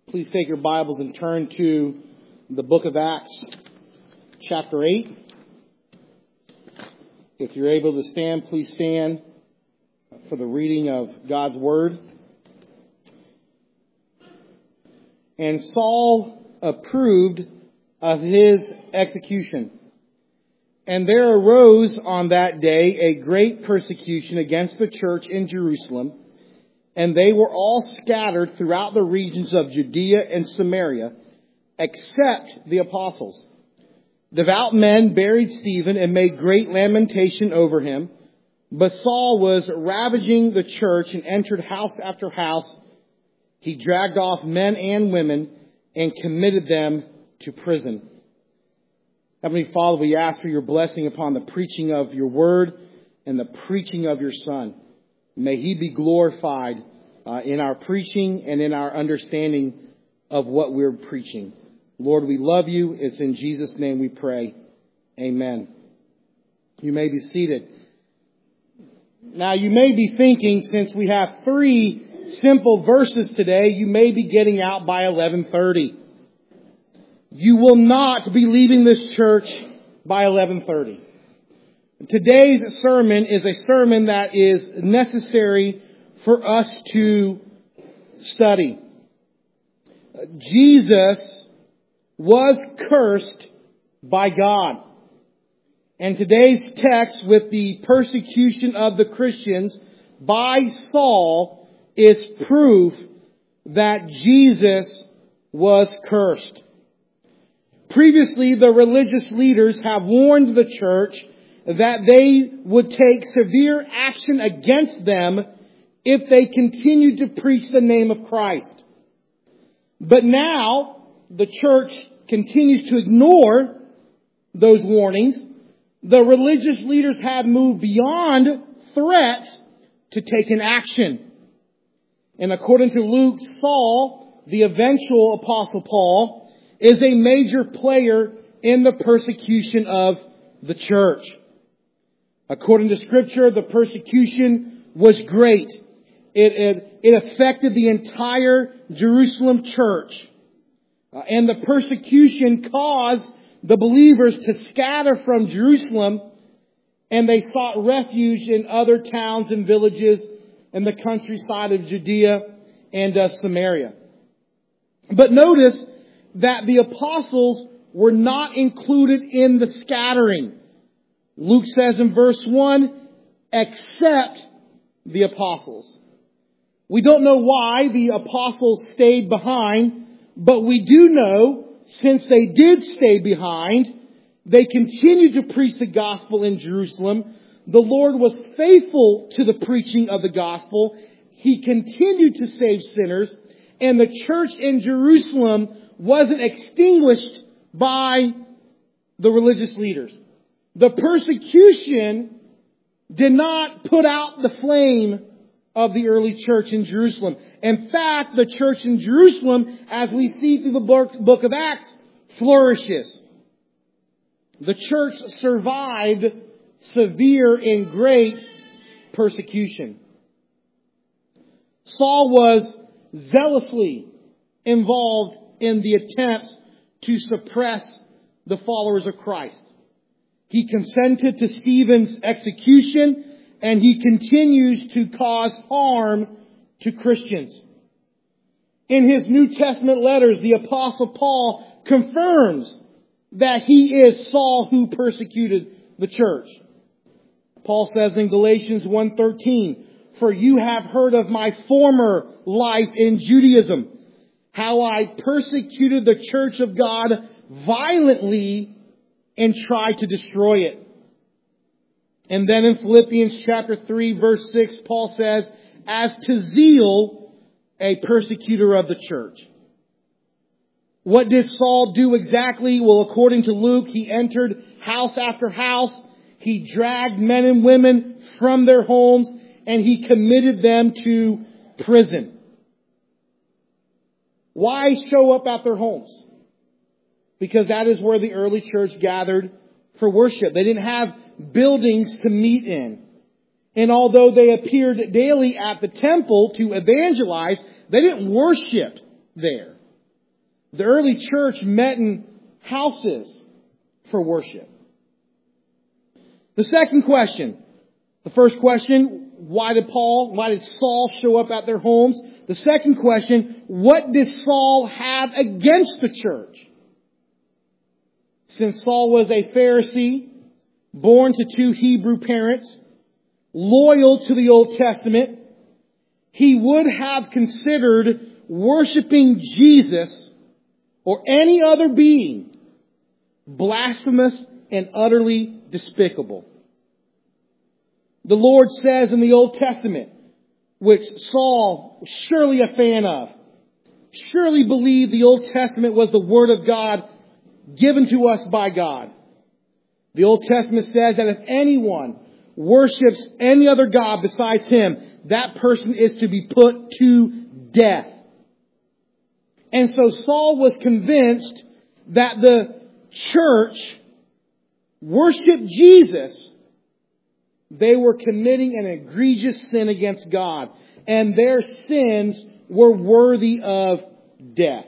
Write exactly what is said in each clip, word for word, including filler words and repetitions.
Please take your Bibles and turn to the book of Acts, chapter eight. If you're able to stand, please stand for the reading of God's Word. And Saul approved of his execution. And there arose on that day a great persecution against the church in Jerusalem, and they were all scattered throughout the regions of Judea and Samaria, except the apostles. Devout men buried Stephen and made great lamentation over him. But Saul was ravaging the church and entered house after house. He dragged off men and women and committed them to prison. Heavenly Father, we ask for your blessing upon the preaching of your word and the preaching of your Son. May he be glorified uh, in our preaching and in our understanding of what we're preaching. Lord, we love you. It's in Jesus' name we pray. Amen. You may be seated. Now, you may be thinking, since we have three simple verses today, you may be getting out by eleven thirty. You will not be leaving this church by eleven thirty. Today's sermon is a sermon that is necessary for us to study. Jesus was cursed by God. And today's text with the persecution of the Christians by Saul is proof that Jesus was cursed. Previously, the religious leaders have warned the church that they would take severe action against them if they continued to preach the name of Christ. But now, the church continues to ignore those warnings. The religious leaders have moved beyond threats to taking action. And according to Luke, Saul, the eventual Apostle Paul, is a major player in the persecution of the church. According to Scripture, the persecution was great. It, it, it affected the entire Jerusalem church. Uh, and the persecution caused the believers to scatter from Jerusalem, and they sought refuge in other towns and villages in the countryside of Judea and of Samaria. But notice that the apostles were not included in the scattering. Luke says in verse one, except the apostles. We don't know why the apostles stayed behind, but we do know, since they did stay behind, they continued to preach the gospel in Jerusalem. The Lord was faithful to the preaching of the gospel. He continued to save sinners, and the church in Jerusalem wasn't extinguished by the religious leaders. The persecution did not put out the flame of the early church in Jerusalem. In fact, the church in Jerusalem, as we see through the book of Acts, flourishes. The church survived severe and great persecution. Saul was zealously involved in the attempts to suppress the followers of Christ. He consented to Stephen's execution, and he continues to cause harm to Christians. In his New Testament letters, the Apostle Paul confirms that he is Saul who persecuted the church. Paul says in Galatians one thirteen, "For you have heard of my former life in Judaism, how I persecuted the church of God violently and tried to destroy it." And then in Philippians chapter three, verse six, Paul says, "As to zeal, a persecutor of the church." What did Saul do exactly? Well, according to Luke, he entered house after house. He dragged men and women from their homes, and he committed them to prison. Why show up at their homes? Because that is where the early church gathered for worship. They didn't have buildings to meet in. And although they appeared daily at the temple to evangelize, they didn't worship there. The early church met in houses for worship. The second question. The first question, why did Paul, why did Saul show up at their homes? The second question, what did Saul have against the church? Since Saul was a Pharisee, born to two Hebrew parents, loyal to the Old Testament, he would have considered worshiping Jesus or any other being blasphemous and utterly despicable. The Lord says in the Old Testament, which Saul was surely a fan of, surely believed the Old Testament was the Word of God given to us by God. The Old Testament says that if anyone worships any other God besides Him, that person is to be put to death. And so Saul was convinced that the church worshiped Jesus. They were committing an egregious sin against God, and their sins were worthy of death.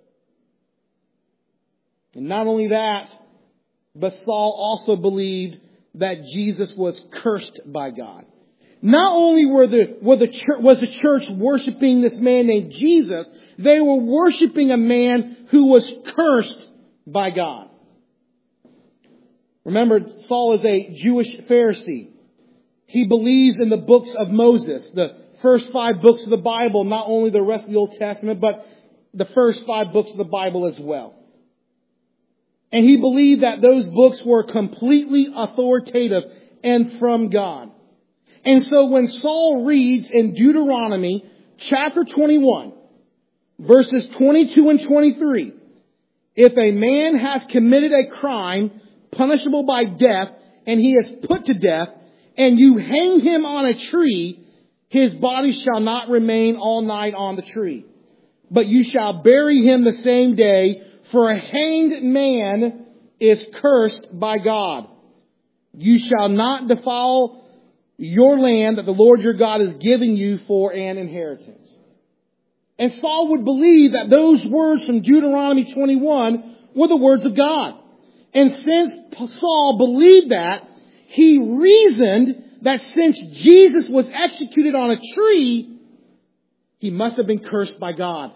And not only that, but Saul also believed that Jesus was cursed by God. Not only were the, were the church, was the church worshiping this man named Jesus, they were worshiping a man who was cursed by God. Remember, Saul is a Jewish Pharisee. He believes in the books of Moses, the first five books of the Bible, not only the rest of the Old Testament, but the first five books of the Bible as well. And he believed that those books were completely authoritative and from God. And so when Saul reads in Deuteronomy chapter twenty-one, verses twenty-two and twenty-three, if a man has committed a crime punishable by death, and he is put to death, and you hang him on a tree, his body shall not remain all night on the tree. But you shall bury him the same day, for a hanged man is cursed by God. You shall not defile your land that the Lord your God is giving you for an inheritance. And Saul would believe that those words from Deuteronomy twenty-one were the words of God. And since Saul believed that, he reasoned that since Jesus was executed on a tree, he must have been cursed by God.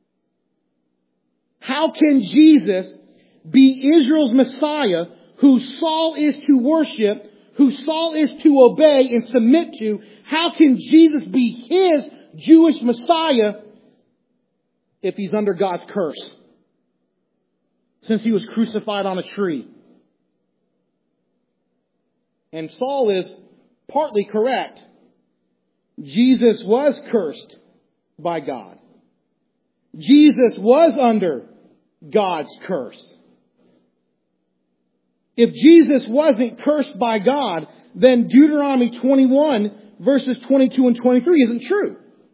How can Jesus be Israel's Messiah, who Saul is to worship, who Saul is to obey and submit to? How can Jesus be his Jewish Messiah if he's under God's curse, since he was crucified on a tree? And Saul is partly correct. Jesus was cursed by God. Jesus was under God's curse. If Jesus wasn't cursed by God, then Deuteronomy twenty-one verses twenty-two and twenty-three isn't true.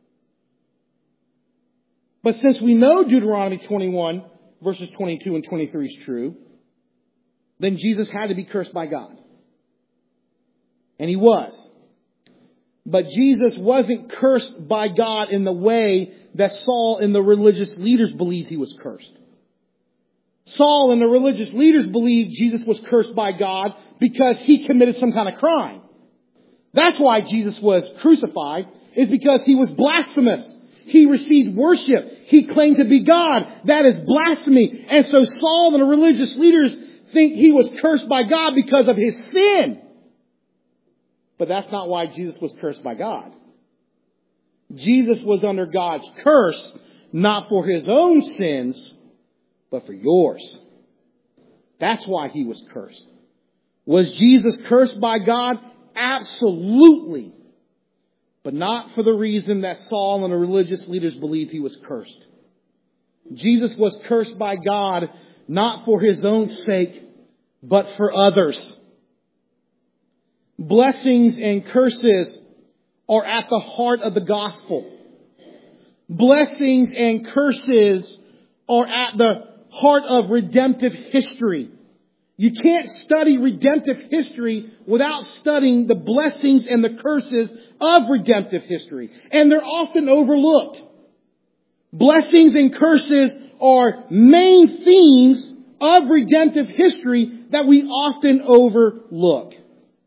But since we know Deuteronomy twenty-one verses twenty-two and twenty-three is true, then Jesus had to be cursed by God. And he was. But Jesus wasn't cursed by God in the way that Saul and the religious leaders believed he was cursed. Saul and the religious leaders believed Jesus was cursed by God because he committed some kind of crime. That's why Jesus was crucified, is because he was blasphemous. He received worship. He claimed to be God. That is blasphemy. And so Saul and the religious leaders think he was cursed by God because of his sin. But that's not why Jesus was cursed by God. Jesus was under God's curse, not for his own sins, but for yours. That's why he was cursed. Was Jesus cursed by God? Absolutely. But not for the reason that Saul and the religious leaders believed he was cursed. Jesus was cursed by God, not for his own sake, but for others. Blessings and curses are at the heart of the gospel. Blessings and curses are at the heart of redemptive history. You can't study redemptive history without studying the blessings and the curses of redemptive history. And they're often overlooked. Blessings and curses are main themes of redemptive history that we often overlook.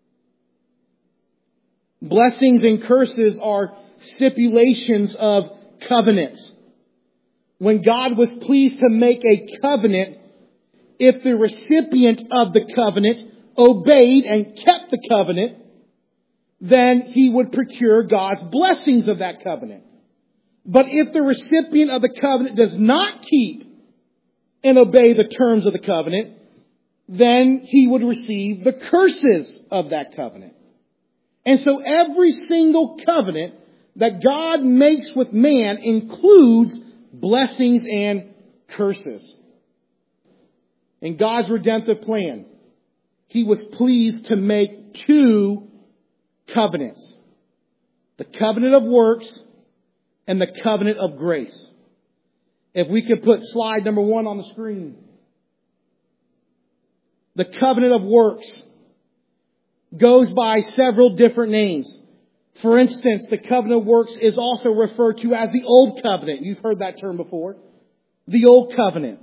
Blessings and curses are stipulations of covenants. When God was pleased to make a covenant, if the recipient of the covenant obeyed and kept the covenant, then he would procure God's blessings of that covenant. But if the recipient of the covenant does not keep and obey the terms of the covenant, then he would receive the curses of that covenant. And so every single covenant that God makes with man includes blessings and curses. In God's redemptive plan, He was pleased to make two covenants. The covenant of works and the covenant of grace. If we could put slide number one on the screen. The covenant of works goes by several different names. For instance, the covenant of works is also referred to as the Old Covenant. You've heard that term before. The Old Covenant.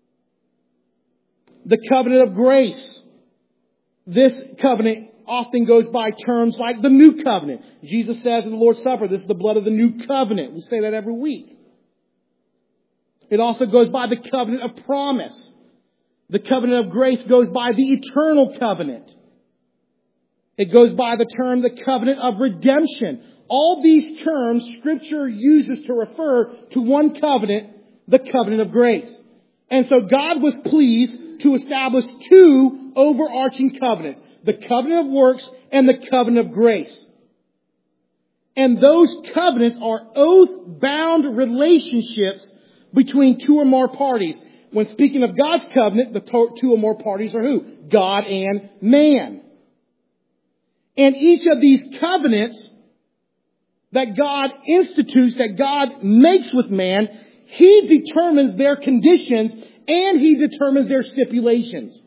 The covenant of grace. This covenant often goes by terms like the New Covenant. Jesus says in the Lord's Supper, this is the blood of the New Covenant. We say that every week. It also goes by the covenant of promise. The covenant of grace goes by the eternal covenant. It goes by the term the covenant of redemption. All these terms Scripture uses to refer to one covenant, the covenant of grace. And so God was pleased to establish two overarching covenants, the covenant of works and the covenant of grace. And those covenants are oath-bound relationships between two or more parties. When speaking of God's covenant, the two or more parties are who? God and man. And each of these covenants that God institutes, that God makes with man, He determines their conditions and He determines their stipulations.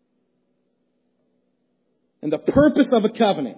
And the purpose of a covenant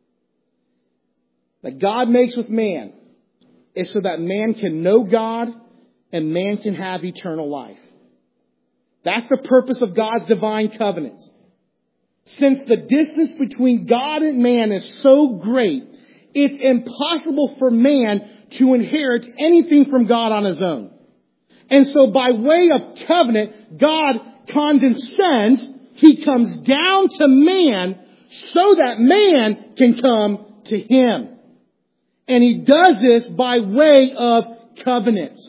that God makes with man is so that man can know God and man can have eternal life. That's the purpose of God's divine covenants. Since the distance between God and man is so great, it's impossible for man to inherit anything from God on his own. And so by way of covenant, God condescends. He comes down to man so that man can come to Him. And He does this by way of covenants.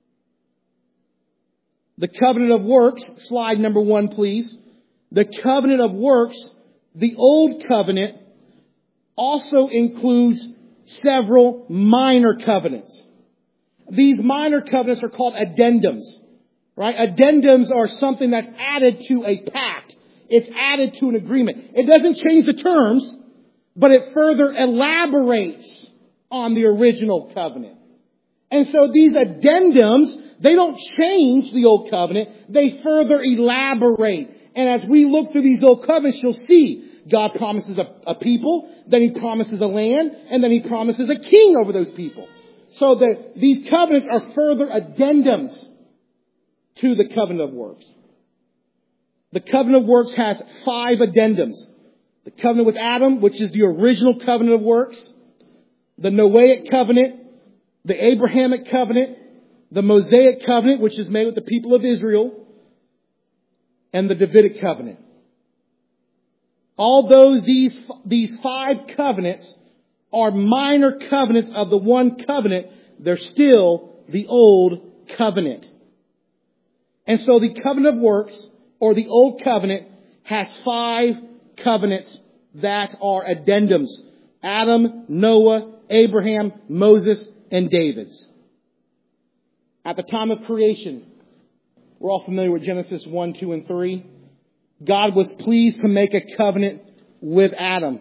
The covenant of works, slide number one, please. The covenant of works, the old covenant, also includes several minor covenants. These minor covenants are called addendums, right? Addendums are something that's added to a pact. It's added to an agreement. It doesn't change the terms, but it further elaborates on the original covenant. And so these addendums, they don't change the old covenant. They further elaborate. And as we look through these old covenants, you'll see God promises a, a people, then He promises a land, and then He promises a king over those people. So that these covenants are further addendums to the covenant of works. The covenant of works has five addendums. The covenant with Adam, which is the original covenant of works. The Noahic covenant. The Abrahamic covenant. The Mosaic covenant, which is made with the people of Israel. And the Davidic covenant. Although these, these five covenants are minor covenants of the one covenant, they're still the old covenant. And so the covenant of works, or the old covenant, has five covenants that are addendums. Adam, Noah, Abraham, Moses, and David's. At the time of creation, we're all familiar with Genesis one, two, and three. God was pleased to make a covenant with Adam.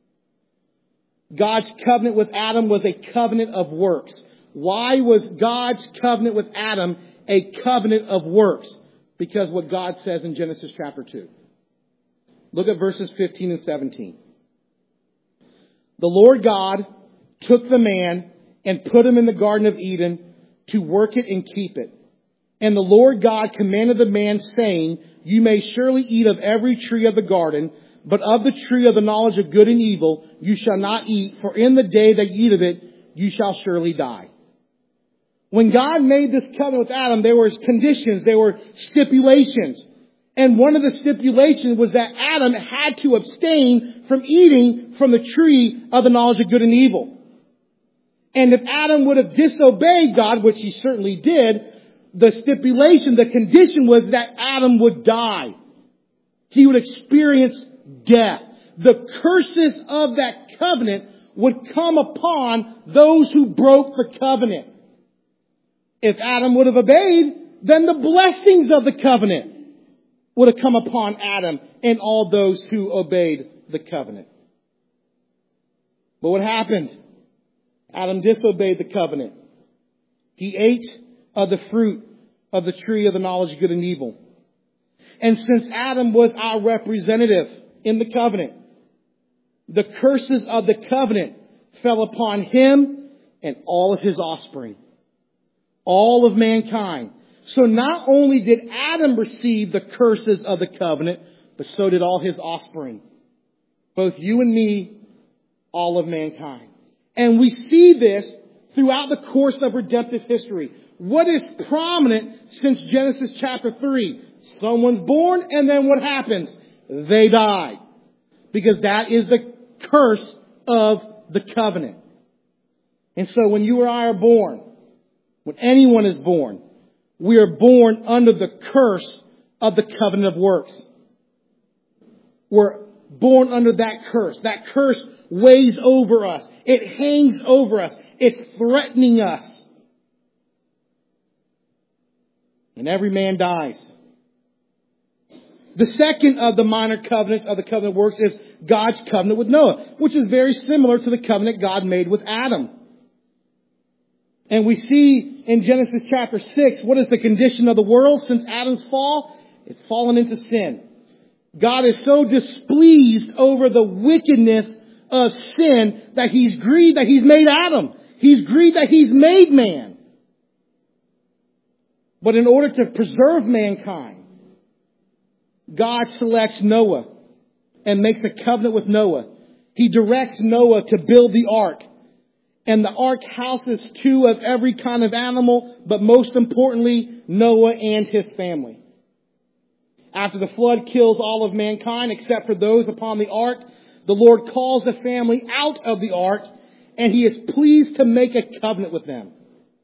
God's covenant with Adam was a covenant of works. Why was God's covenant with Adam a covenant of works? Because what God says in Genesis chapter two. Look at verses fifteen and seventeen. The Lord God took the man and put him in the Garden of Eden to work it and keep it. And the Lord God commanded the man, saying, you may surely eat of every tree of the garden, but of the tree of the knowledge of good and evil you shall not eat, for in the day that you eat of it, you shall surely die. When God made this covenant with Adam, there were conditions, there were stipulations. And one of the stipulations was that Adam had to abstain from eating from the tree of the knowledge of good and evil. And if Adam would have disobeyed God, which he certainly did, the stipulation, the condition was that Adam would die. He would experience death. The curses of that covenant would come upon those who broke the covenant. If Adam would have obeyed, then the blessings of the covenant would have come upon Adam and all those who obeyed the covenant. But what happened? Adam disobeyed the covenant. He ate of the fruit of the tree of the knowledge of good and evil. And since Adam was our representative in the covenant, the curses of the covenant fell upon him and all of his offspring. All of mankind. So not only did Adam receive the curses of the covenant, but so did all his offspring. Both you and me, all of mankind. And we see this throughout the course of redemptive history. What is prominent since Genesis chapter three? Someone's born, and then what happens? They die. Because that is the curse of the covenant. And so when you or I are born, when anyone is born, we are born under the curse of the covenant of works. We're born under that curse. That curse weighs over us. It hangs over us. It's threatening us. And every man dies. The second of the minor covenants of the covenant of works is God's covenant with Noah, which is very similar to the covenant God made with Adam. And we see in Genesis chapter six, what is the condition of the world since Adam's fall? It's fallen into sin. God is so displeased over the wickedness of sin that He's grieved that He's made Adam. He's grieved that He's made man. But in order to preserve mankind, God selects Noah and makes a covenant with Noah. He directs Noah to build the ark. And the ark houses two of every kind of animal, but most importantly, Noah and his family. After the flood kills all of mankind except for those upon the ark, the Lord calls the family out of the ark, and He is pleased to make a covenant with them.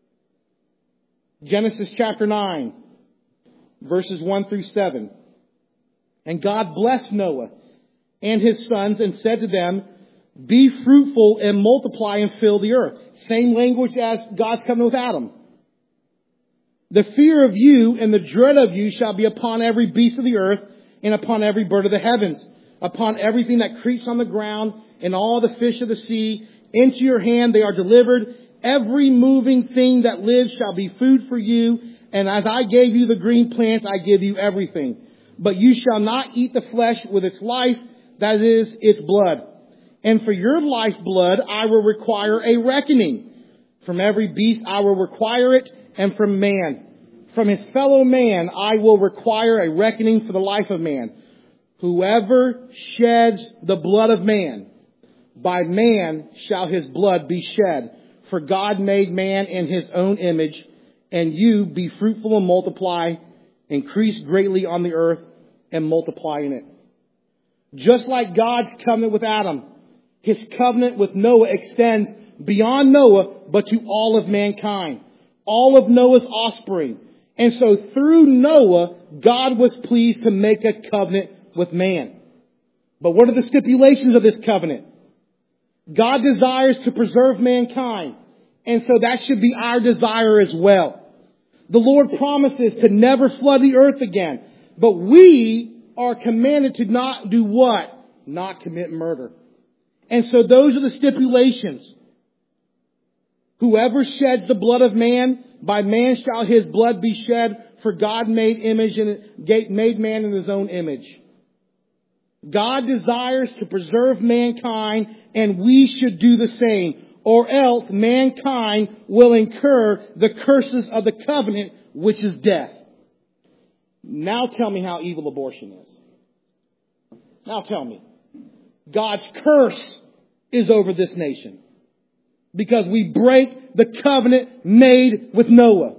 Genesis chapter nine, verses one through seven. And God blessed Noah and his sons and said to them, be fruitful and multiply and fill the earth. Same language as God's covenant with Adam. The fear of you and the dread of you shall be upon every beast of the earth and upon every bird of the heavens, upon everything that creeps on the ground and all the fish of the sea. Into your hand they are delivered. Every moving thing that lives shall be food for you. And as I gave you the green plants, I give you everything. But you shall not eat the flesh with its life, that is, its blood. And for your lifeblood I will require a reckoning. From every beast I will require it, and from man. From his fellow man I will require a reckoning for the life of man. Whoever sheds the blood of man, by man shall his blood be shed. For God made man in His own image, and you be fruitful and multiply, increase greatly on the earth, and multiply in it. Just like God's covenant with Adam, His covenant with Noah extends beyond Noah, but to all of mankind. All of Noah's offspring. And so through Noah, God was pleased to make a covenant with man. But what are the stipulations of this covenant? God desires to preserve mankind. And so that should be our desire as well. The Lord promises to never flood the earth again. But we are commanded to not do what? Not commit murder. And so those are the stipulations. Whoever sheds the blood of man, by man shall his blood be shed, for God made image and made man in His own image. God desires to preserve mankind, and we should do the same, or else mankind will incur the curses of the covenant which is death. Now tell me how evil abortion is. Now tell me. God's curse is over this nation because we break the covenant made with Noah.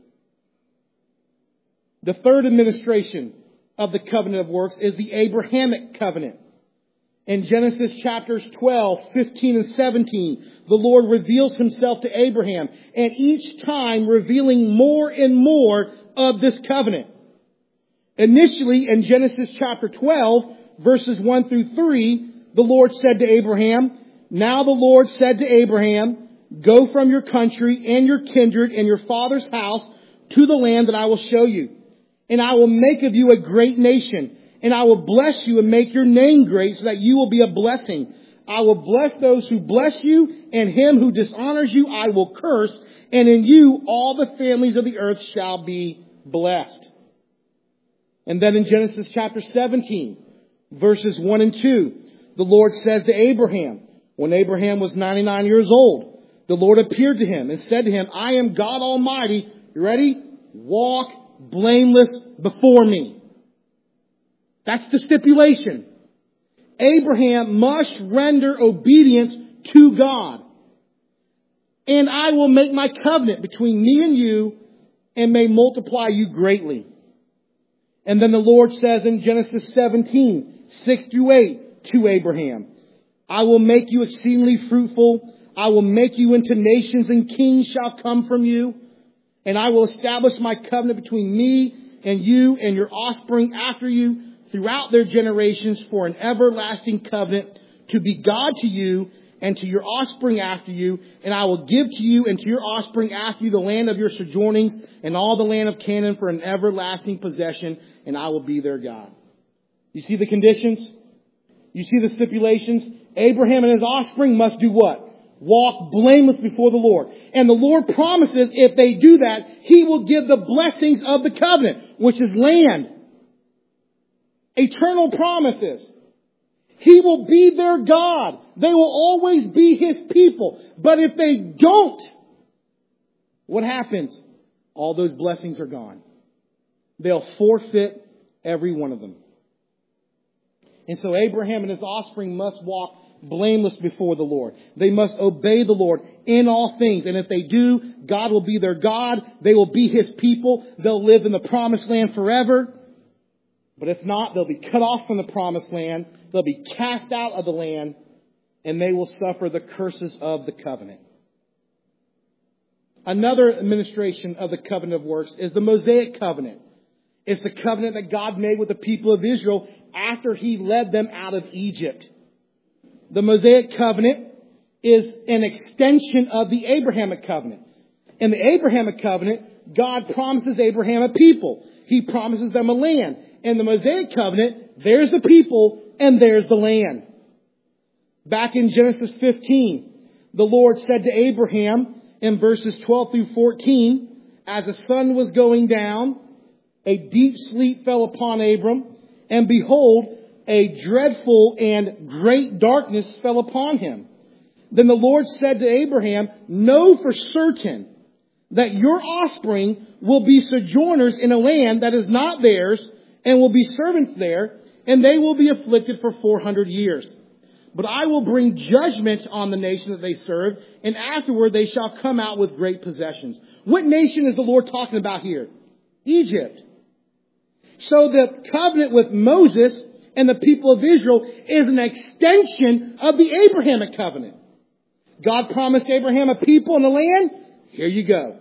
The third administration of the covenant of works is the Abrahamic covenant. In Genesis chapters twelve, fifteen, and seventeen, the Lord reveals himself to Abraham, and each time revealing more and more of this covenant. Initially, in Genesis chapter twelve, verses one through three, the Lord said to Abraham, "Now the Lord said to Abraham, go from your country and your kindred and your father's house to the land that I will show you. And I will make of you a great nation, and I will bless you and make your name great so that you will be a blessing. I will bless those who bless you, and him who dishonors you I will curse, and in you all the families of the earth shall be blessed." And then in Genesis chapter seventeen, verses one and two, the Lord says to Abraham, when Abraham was ninety-nine years old, the Lord appeared to him and said to him, "I am God Almighty." You ready? "Walk blameless before me." That's the stipulation. Abraham must render obedience to God. "And I will make my covenant between me and you and may multiply you greatly." And then the Lord says in Genesis seventeen, six through eight to Abraham, "I will make you exceedingly fruitful. I will make you into nations, and kings shall come from you. And I will establish my covenant between me and you and your offspring after you throughout their generations for an everlasting covenant to be God to you and to your offspring after you. And I will give to you and to your offspring after you the land of your sojournings and all the land of Canaan for an everlasting possession, and I will be their God." You see the conditions? You see the stipulations? Abraham and his offspring must do what? Walk blameless before the Lord. And the Lord promises if they do that, He will give the blessings of the covenant, which is land. Eternal promises. He will be their God. They will always be His people. But if they don't, what happens? All those blessings are gone. They'll forfeit every one of them. And so Abraham and his offspring must walk blameless before the Lord. They must obey the Lord in all things. And if they do, God will be their God. They will be His people. They'll live in the promised land forever. But if not, they'll be cut off from the promised land. They'll be cast out of the land. And they will suffer the curses of the covenant. Another administration of the covenant of works is the Mosaic covenant. It's the covenant that God made with the people of Israel after He led them out of Egypt. The Mosaic covenant is an extension of the Abrahamic covenant. In the Abrahamic covenant, God promises Abraham a people. He promises them a land. In the Mosaic covenant, there's the people and there's the land. Back in Genesis fifteen, the Lord said to Abraham in verses twelve through fourteen, "As the sun was going down, a deep sleep fell upon Abram, and behold, a dreadful and great darkness fell upon him. Then the Lord said to Abraham, know for certain that your offspring will be sojourners in a land that is not theirs, and will be servants there, and they will be afflicted for four hundred years. But I will bring judgment on the nation that they serve, and afterward they shall come out with great possessions." What nation is the Lord talking about here? Egypt. So the covenant with Moses and the people of Israel is an extension of the Abrahamic covenant. God promised Abraham a people and a land. Here you go.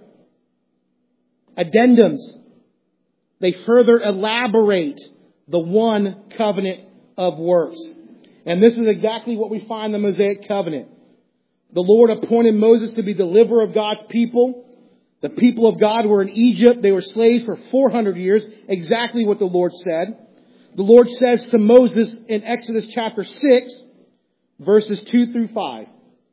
Addendums. They further elaborate the one covenant of works. And this is exactly what we find in the Mosaic covenant. The Lord appointed Moses to be the deliverer of God's people. The people of God were in Egypt. They were slaves for four hundred years. Exactly what the Lord said. The Lord says to Moses in Exodus chapter six, verses two through five.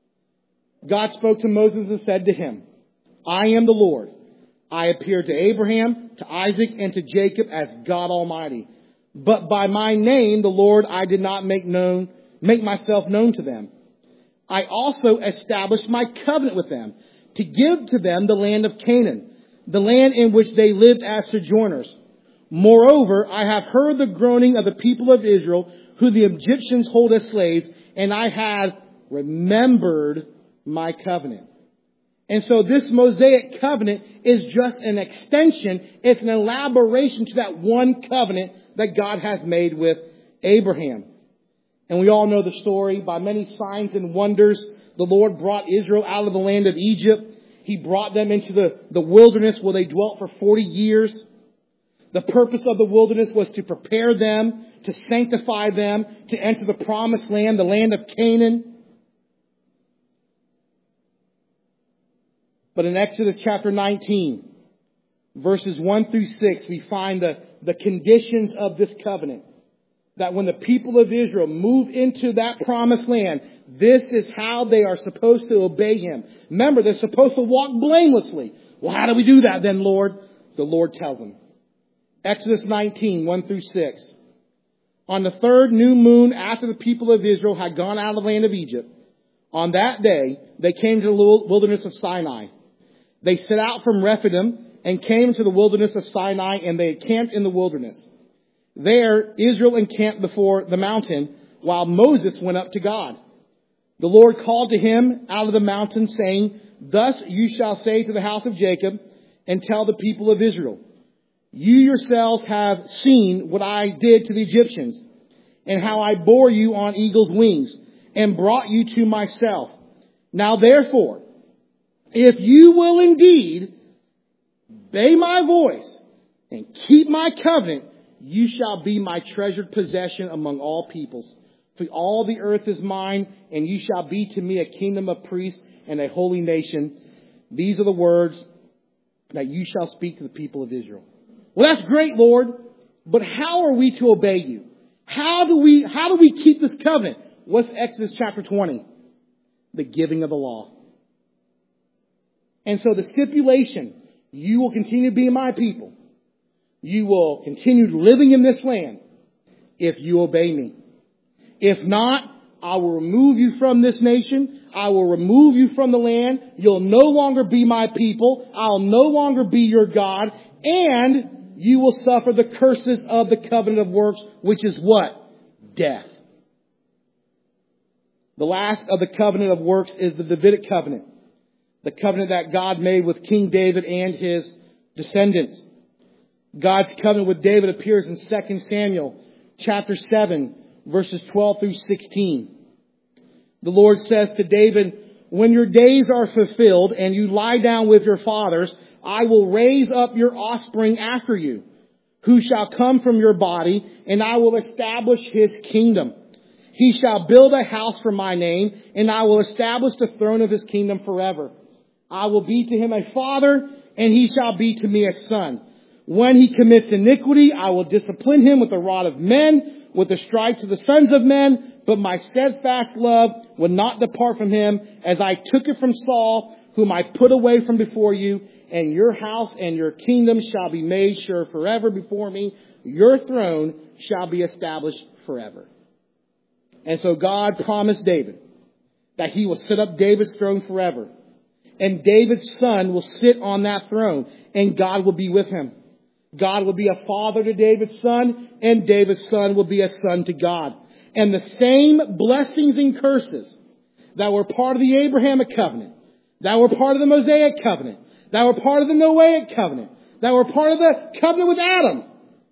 God spoke to Moses and said to him, "I am the Lord. I appeared to Abraham, to Isaac, and to Jacob as God Almighty. But by my name, the Lord, I did not make known, make myself known to them. I also established my covenant with them to give to them the land of Canaan, the land in which they lived as sojourners. Moreover, I have heard the groaning of the people of Israel, who the Egyptians hold as slaves, and I have remembered my covenant. And so this Mosaic covenant is just an extension. It's an elaboration to that one covenant that God has made with Abraham. And we all know the story. By many signs and wonders, the Lord brought Israel out of the land of Egypt. He brought them into the, the wilderness where they dwelt for forty years. The purpose of the wilderness was to prepare them, to sanctify them, to enter the promised land, the land of Canaan. But in Exodus chapter nineteen, verses one through six, we find the, the conditions of this covenant. That when the people of Israel move into that promised land, this is how they are supposed to obey Him. Remember, they're supposed to walk blamelessly. Well, how do we do that then, Lord? The Lord tells them. Exodus nineteen, one through six. On the third new moon after the people of Israel had gone out of the land of Egypt, on that day they came to the wilderness of Sinai. They set out from Rephidim and came to the wilderness of Sinai, and they camped in the wilderness. There, Israel encamped before the mountain, while Moses went up to God. The Lord called to him out of the mountain, saying, Thus you shall say to the house of Jacob, and tell the people of Israel, You yourselves have seen what I did to the Egyptians, and how I bore you on eagle's wings, and brought you to myself. Now therefore, if you will indeed obey my voice, and keep my covenant, you shall be my treasured possession among all peoples. For all the earth is mine, and you shall be to me a kingdom of priests and a holy nation. These are the words that you shall speak to the people of Israel. Well, that's great, Lord, but how are we to obey you? How do we, how do we keep this covenant? What's Exodus chapter twenty? The giving of the law. And so the stipulation, you will continue to be my people. You will continue living in this land if you obey me. If not, I will remove you from this nation. I will remove you from the land. You'll no longer be my people. I'll no longer be your God. And you will suffer the curses of the covenant of works, which is what? Death. The last of the covenant of works is the Davidic covenant. The covenant that God made with King David and his descendants. God's covenant with David appears in Second Samuel chapter seven, verses twelve through sixteen. The Lord says to David, When your days are fulfilled and you lie down with your fathers, I will raise up your offspring after you, who shall come from your body, and I will establish his kingdom. He shall build a house for my name, and I will establish the throne of his kingdom forever. I will be to him a father, and he shall be to me a son. When he commits iniquity, I will discipline him with the rod of men, with the stripes of the sons of men, but my steadfast love will not depart from him, as I took it from Saul, whom I put away from before you, and your house and your kingdom shall be made sure forever before me. Your throne shall be established forever. And so God promised David that he will set up David's throne forever. And David's son will sit on that throne, and God will be with him. God will be a father to David's son, and David's son will be a son to God. And the same blessings and curses that were part of the Abrahamic covenant, that were part of the Mosaic covenant, that were part of the Noahic covenant, that were part of the covenant with Adam,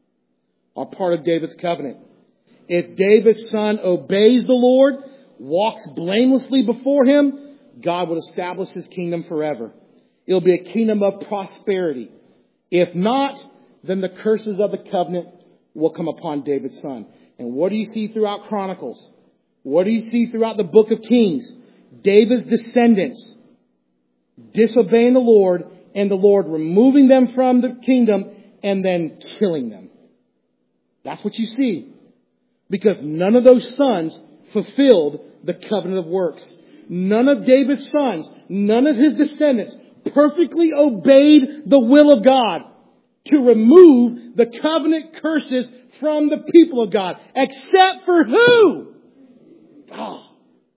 are part of David's covenant. If David's son obeys the Lord, walks blamelessly before him, God will establish his kingdom forever. It'll be a kingdom of prosperity. If not, then the curses of the covenant will come upon David's son. And what do you see throughout Chronicles? What do you see throughout the book of Kings? David's descendants disobeying the Lord, and the Lord removing them from the kingdom and then killing them. That's what you see. Because none of those sons fulfilled the covenant of works. None of David's sons, none of his descendants perfectly obeyed the will of God to remove the covenant curses from the people of God. Except for who? Oh.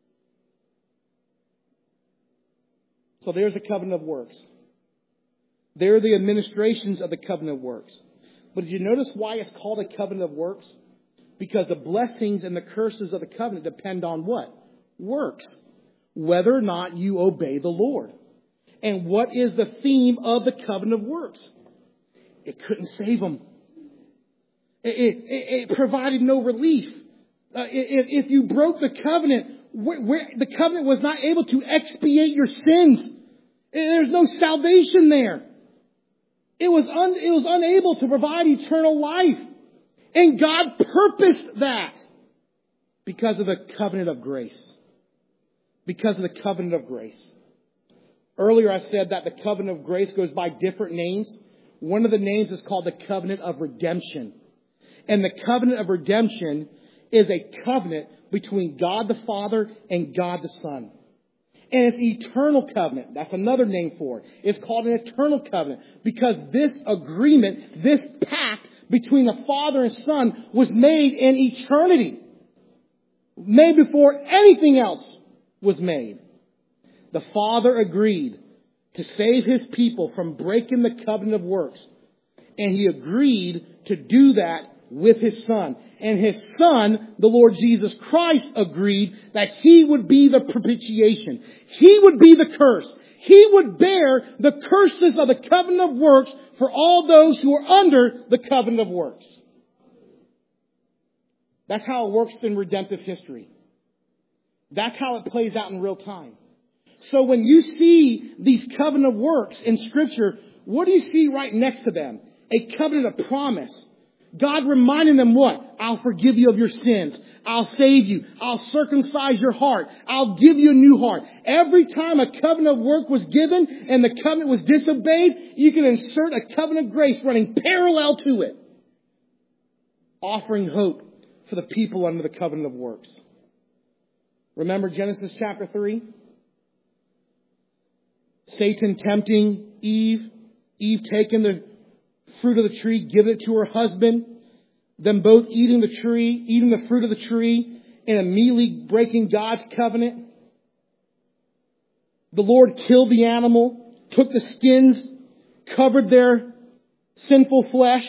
So there's a covenant of works. They're the administrations of the covenant of works. But did you notice why it's called a covenant of works? Because the blessings and the curses of the covenant depend on what? Works. Whether or not you obey the Lord. And what is the theme of the covenant of works? It couldn't save them. It, it, it provided no relief. Uh, if, if you broke the covenant, where, where, the covenant was not able to expiate your sins. There's no salvation there. It was, un, it was unable to provide eternal life. And God purposed that because of the covenant of grace. Because of the covenant of grace. Earlier I said that the covenant of grace goes by different names. One of the names is called the covenant of redemption. And the covenant of redemption is a covenant between God the Father and God the Son. And it's an eternal covenant. That's another name for it. It's called an eternal covenant because this agreement, this pact between the Father and Son was made in eternity. Made before anything else was made. The Father agreed to save His people from breaking the covenant of works. And He agreed to do that with His Son. And His Son, the Lord Jesus Christ, agreed that He would be the propitiation. He would be the curse. He would bear the curses of the covenant of works for all those who are under the covenant of works. That's how it works in redemptive history. That's how it plays out in real time. So when you see these covenant of works in Scripture, what do you see right next to them? A covenant of promise. God reminding them what? I'll forgive you of your sins. I'll save you. I'll circumcise your heart. I'll give you a new heart. Every time a covenant of work was given and the covenant was disobeyed, you can insert a covenant of grace running parallel to it. Offering hope for the people under the covenant of works. Remember Genesis chapter three? Satan tempting Eve. Eve taking the fruit of the tree, giving it to her husband. Them both eating the tree, eating the fruit of the tree, and immediately breaking God's covenant. The Lord killed the animal, took the skins, covered their sinful flesh.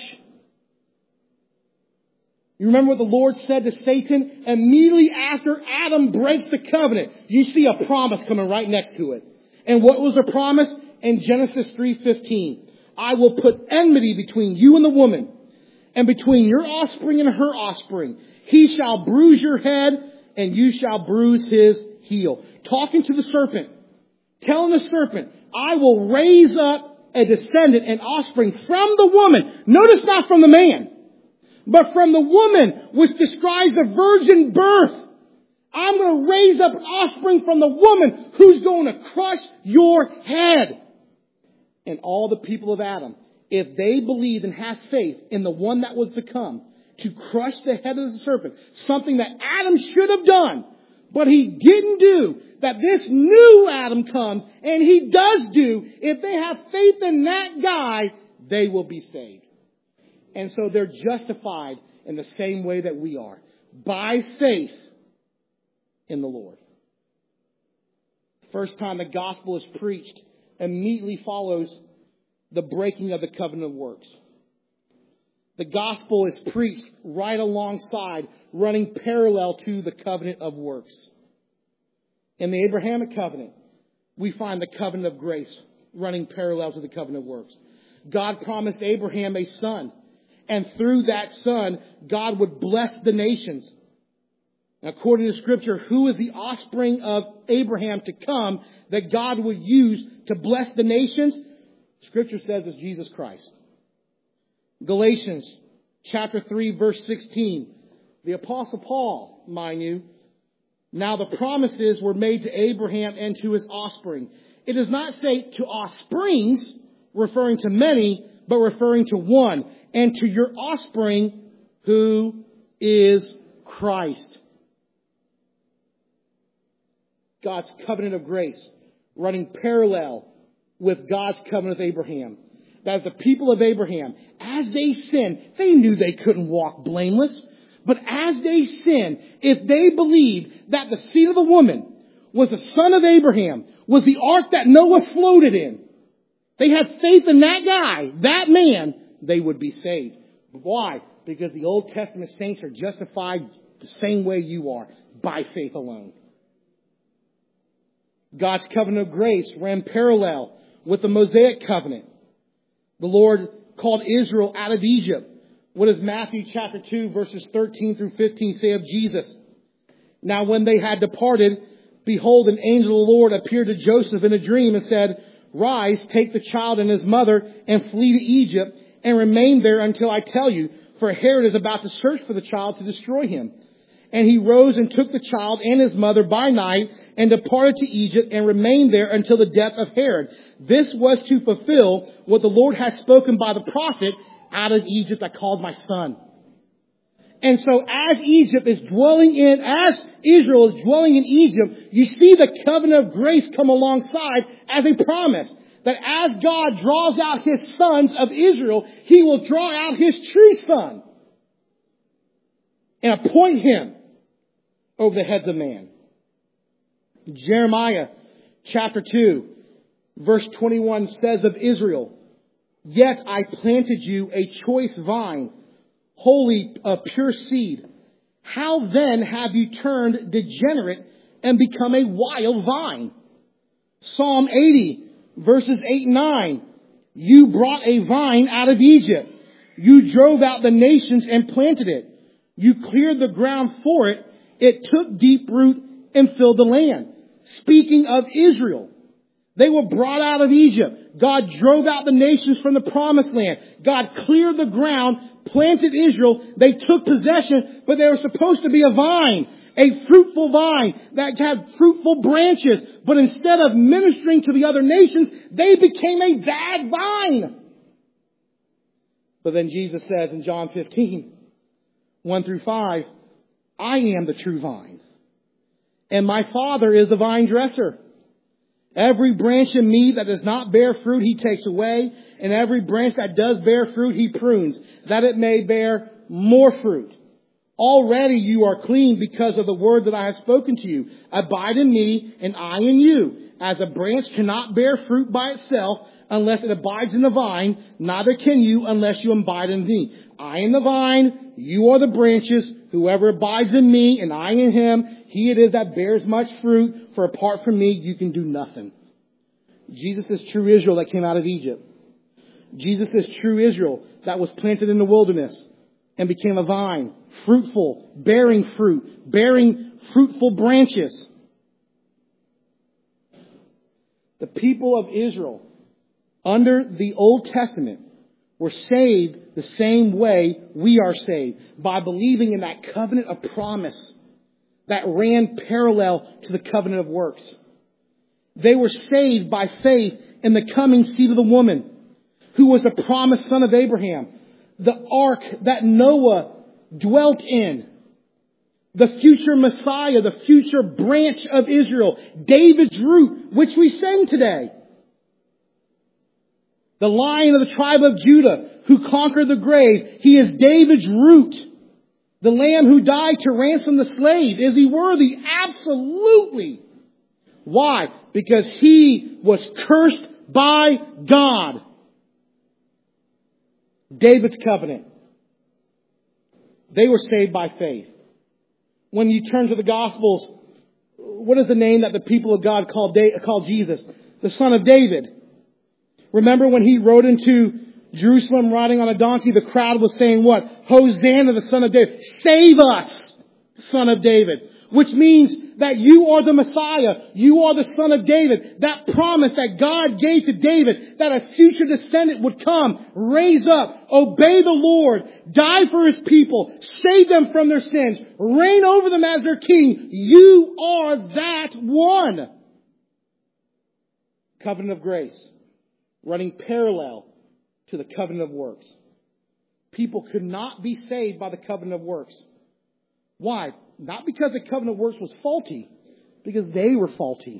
You remember what the Lord said to Satan? Immediately after Adam breaks the covenant, you see a promise coming right next to it. And what was the promise? In Genesis three fifteen. I will put enmity between you and the woman, and between your offspring and her offspring. He shall bruise your head, and you shall bruise his heel. Talking to the serpent. Telling the serpent, I will raise up a descendant and offspring from the woman. Notice not from the man, but from the woman, which describes the virgin birth. I'm going to raise up an offspring from the woman who's going to crush your head. And all the people of Adam, if they believed and had faith in the one that was to come, to crush the head of the serpent, something that Adam should have done, but he didn't do, that this new Adam comes and he does do, if they have faith in that guy, they will be saved. And so they're justified in the same way that we are, by faith in the Lord. First time the gospel is preached immediately follows the breaking of the covenant of works. The gospel is preached right alongside, running parallel to the covenant of works. In the Abrahamic covenant, we find the covenant of grace running parallel to the covenant of works. God promised Abraham a son, and through that son, God would bless the nations. According to Scripture, who is the offspring of Abraham to come that God would use to bless the nations? Scripture says it's Jesus Christ. Galatians chapter three, verse sixteen. The Apostle Paul, mind you. Now the promises were made to Abraham and to his offspring. It does not say to offsprings, referring to many, but referring to one. And to your offspring, who is Christ. God's covenant of grace running parallel with God's covenant with Abraham. That the people of Abraham, as they sinned, they knew they couldn't walk blameless. But as they sinned, if they believed that the seed of the woman was the son of Abraham, was the ark that Noah floated in, They had faith in that guy, that man, they would be saved. Why? Because the Old Testament saints are justified the same way you are, by faith alone. God's covenant of grace ran parallel with the Mosaic covenant. The Lord called Israel out of Egypt. What does Matthew chapter two verses thirteen through fifteen say of Jesus? Now when they had departed, behold, an angel of the Lord appeared to Joseph in a dream and said, Rise, take the child and his mother and flee to Egypt and remain there until I tell you, for Herod is about to search for the child to destroy him. And he rose and took the child and his mother by night and departed to Egypt and remained there until the death of Herod. This was to fulfill what the Lord had spoken by the prophet, out of Egypt I called my son. And so as Egypt is dwelling in, as Israel is dwelling in Egypt, you see the covenant of grace come alongside as a promise. That as God draws out his sons of Israel, he will draw out his true son and appoint him over the heads of man. Jeremiah chapter two verse twenty-one says of Israel, Yet I planted you a choice vine, holy of pure seed. How then have you turned degenerate and become a wild vine? Psalm eighty verses eight and nine. You brought a vine out of Egypt. You drove out the nations and planted it. You cleared the ground for it. It took deep root and filled the land. Speaking of Israel, they were brought out of Egypt. God drove out the nations from the promised land. God cleared the ground, planted Israel. They took possession, but they were supposed to be a vine, a fruitful vine that had fruitful branches. But instead of ministering to the other nations, they became a bad vine. But then Jesus says in John fifteen, one through five, I am the true vine, and my Father is the vine dresser. Every branch in me that does not bear fruit, he takes away. And every branch that does bear fruit, he prunes, that it may bear more fruit. Already you are clean because of the word that I have spoken to you. Abide in me, and I in you. As a branch cannot bear fruit by itself unless it abides in the vine, neither can you unless you abide in me. I am the vine, you are the branches. Whoever abides in me, and I in him, he it is that bears much fruit. For apart from me, you can do nothing. Jesus is true Israel that came out of Egypt. Jesus is true Israel that was planted in the wilderness and became a vine, fruitful, bearing fruit, bearing fruitful branches. The people of Israel under the Old Testament were saved the same way we are saved, by believing in that covenant of promise that ran parallel to the covenant of works. They were saved by faith in the coming seed of the woman, who was the promised son of Abraham, the ark that Noah dwelt in, the future Messiah, the future branch of Israel, David's root, which we sing today. The Lion of the tribe of Judah, who conquered the grave, he is David's root. The Lamb who died to ransom the slave, is he worthy? Absolutely. Why? Because he was cursed by God. David's covenant. They were saved by faith. When you turn to the Gospels, what is the name that the people of God called, da- called Jesus? The Son of David. Remember when he rode into Jerusalem riding on a donkey, the crowd was saying what? Hosanna, the Son of David. Save us, Son of David. Which means that you are the Messiah. You are the Son of David. That promise that God gave to David, that a future descendant would come, raise up, obey the Lord, die for his people, save them from their sins, reign over them as their king. You are that one. Covenant of grace, running parallel to the covenant of works. People could not be saved by the covenant of works. Why? Not because the covenant of works was faulty, because they were faulty.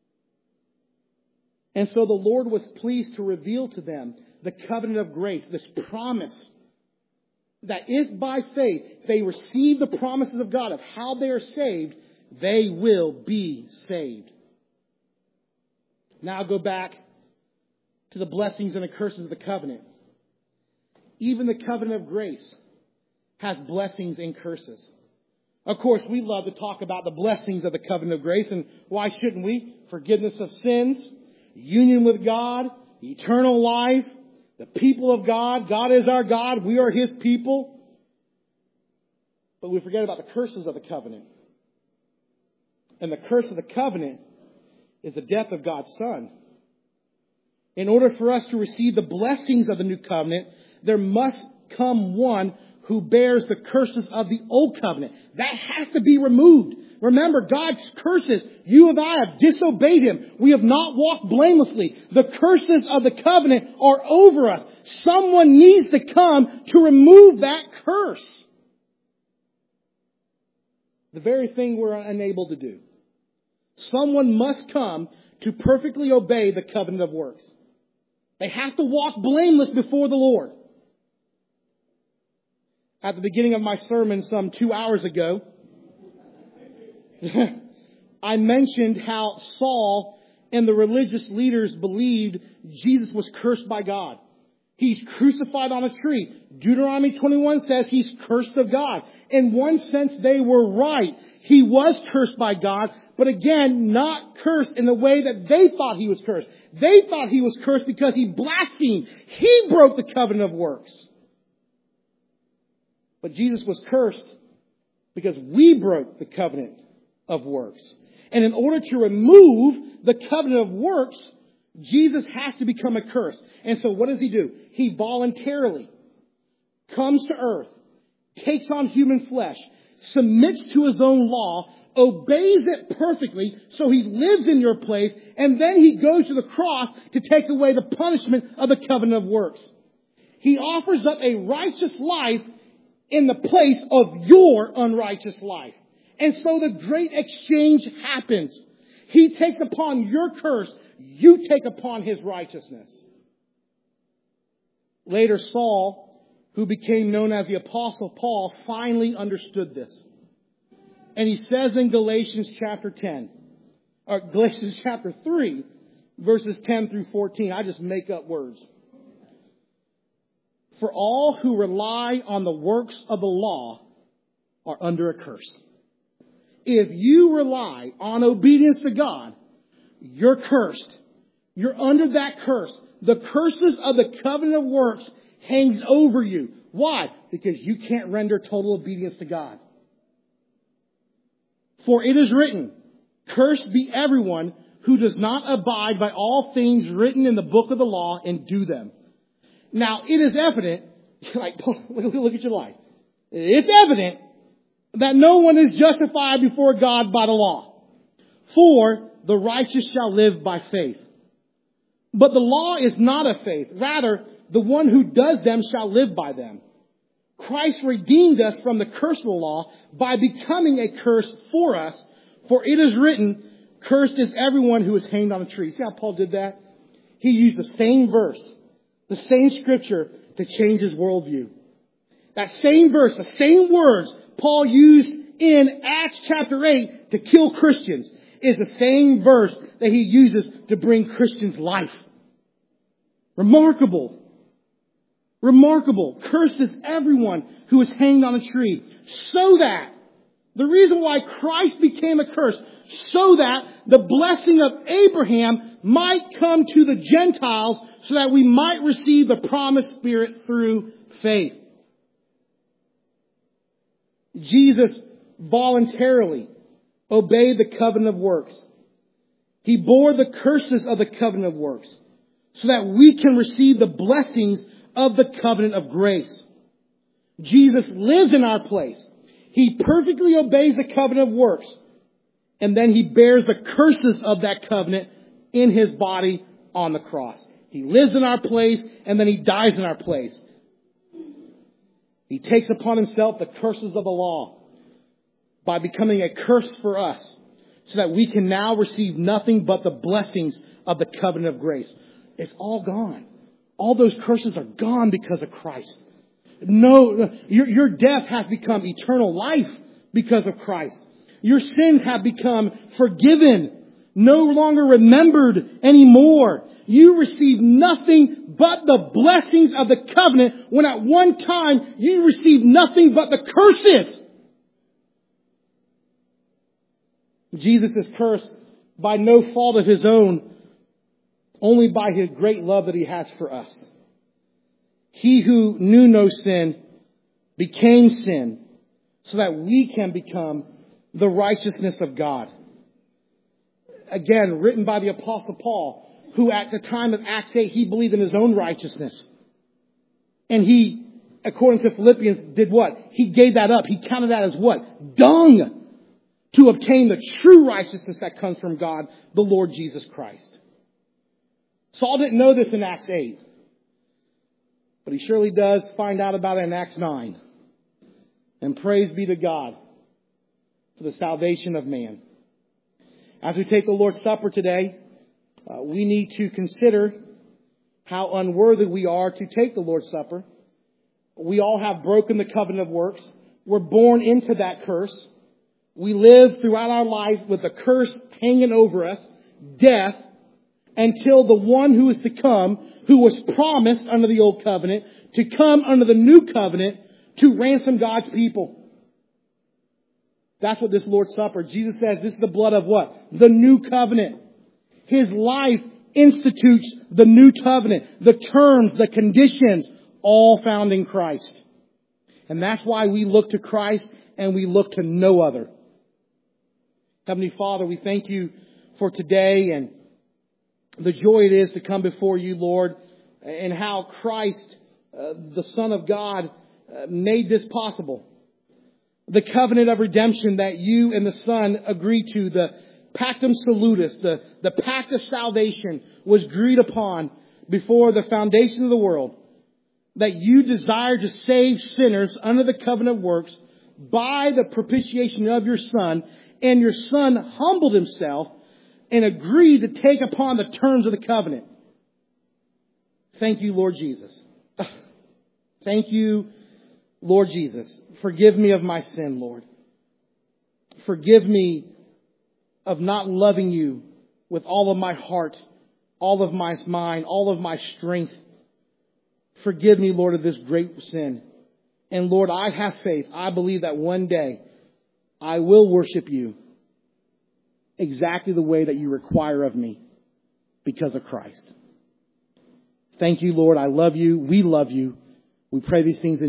And so the Lord was pleased to reveal to them the covenant of grace, this promise that if by faith they receive the promises of God of how they are saved, they will be saved. Now go back to the blessings and the curses of the covenant. Even the covenant of grace has blessings and curses. Of course, we love to talk about the blessings of the covenant of grace, and why shouldn't we? Forgiveness of sins, union with God, eternal life, the people of God. God is our God. We are His people. But we forget about the curses of the covenant. And the curse of the covenant is the death of God's Son. In order for us to receive the blessings of the new covenant, there must come one who bears the curses of the old covenant. That has to be removed. Remember, God's curses, you and I have disobeyed Him. We have not walked blamelessly. The curses of the covenant are over us. Someone needs to come to remove that curse. The very thing we're unable to do. Someone must come to perfectly obey the covenant of works. They have to walk blameless before the Lord. At the beginning of my sermon some two hours ago, I mentioned how Saul and the religious leaders believed Jesus was cursed by God. He's crucified on a tree. Deuteronomy twenty-one says he's cursed of God. In one sense, they were right. He was cursed by God, but again, not cursed in the way that they thought he was cursed. They thought he was cursed because he blasphemed. He broke the covenant of works. But Jesus was cursed because we broke the covenant of works. And in order to remove the covenant of works, Jesus has to become a curse. And so what does He do? He voluntarily comes to earth, takes on human flesh, submits to His own law, obeys it perfectly, so He lives in your place, and then He goes to the cross to take away the punishment of the covenant of works. He offers up a righteous life in the place of your unrighteous life. And so the great exchange happens. He takes upon your curse. You take upon His righteousness. Later, Saul, who became known as the Apostle Paul, finally understood this. And he says in Galatians chapter ten, or Galatians chapter three, verses ten through fourteen, I just make up words. For all who rely on the works of the law are under a curse. If you rely on obedience to God, you're cursed. You're under that curse. The curses of the covenant of works hangs over you. Why? Because you can't render total obedience to God. For it is written, cursed be everyone who does not abide by all things written in the book of the law and do them. Now, it is evident, like, look at your life. It's evident that no one is justified before God by the law. For the righteous shall live by faith. But the law is not of faith. Rather, the one who does them shall live by them. Christ redeemed us from the curse of the law by becoming a curse for us. For it is written, cursed is everyone who is hanged on a tree. See how Paul did that? He used the same verse, the same scripture to change his worldview. That same verse, the same words Paul used in Acts chapter eight to kill Christians is the same verse that he uses to bring Christians life. Remarkable. Remarkable. Cursed is everyone who is hanged on a tree. So that, the reason why Christ became a curse, so that the blessing of Abraham might come to the Gentiles so that we might receive the promised Spirit through faith. Jesus voluntarily obeyed the covenant of works. He bore the curses of the covenant of works so that we can receive the blessings of the covenant of grace. Jesus lives in our place. He perfectly obeys the covenant of works. And then He bears the curses of that covenant in His body on the cross. He lives in our place and then He dies in our place. He takes upon Himself the curses of the law by becoming a curse for us so that we can now receive nothing but the blessings of the covenant of grace. It's all gone. All those curses are gone because of Christ. No, your, your death has become eternal life because of Christ. Your sins have become forgiven no longer remembered anymore. You receive nothing but the blessings of the covenant when at one time you received nothing but the curses. Jesus is cursed by no fault of his own, only by his great love that he has for us. He who knew no sin became sin so that we can become the righteousness of God. Again, written by the Apostle Paul, who at the time of Acts eight, he believed in his own righteousness. And he, according to Philippians, did what? He gave that up. He counted that as what? Dung, to obtain the true righteousness that comes from God, the Lord Jesus Christ. Saul didn't know this in Acts eight. But he surely does find out about it in Acts nine. And praise be to God for the salvation of man. As we take the Lord's Supper today, uh, we need to consider how unworthy we are to take the Lord's Supper. We all have broken the covenant of works. We're born into that curse. We live throughout our life with a curse hanging over us, death, until the one who is to come, who was promised under the old covenant, to come under the new covenant to ransom God's people. That's what this Lord's Supper, Jesus says, this is the blood of what? The new covenant. His life institutes the new covenant, the terms, the conditions, all found in Christ. And that's why we look to Christ and we look to no other. Heavenly Father, we thank you for today and the joy it is to come before you, Lord, and how Christ, uh, the Son of God, uh, made this possible. The covenant of redemption that you and the Son agreed to, the Pactum Salutis, the, the pact of salvation was agreed upon before the foundation of the world. That you desire to save sinners under the covenant of works by the propitiation of your Son. And your Son humbled himself and agreed to take upon the terms of the covenant. Thank you, Lord Jesus. Thank you, Lord Jesus. Forgive me of my sin, Lord. Forgive me of not loving you with all of my heart, all of my mind, all of my strength. Forgive me, Lord, of this great sin. And Lord, I have faith. I believe that one day I will worship you exactly the way that you require of me because of Christ. Thank you, Lord. I love you. We love you. We pray these things in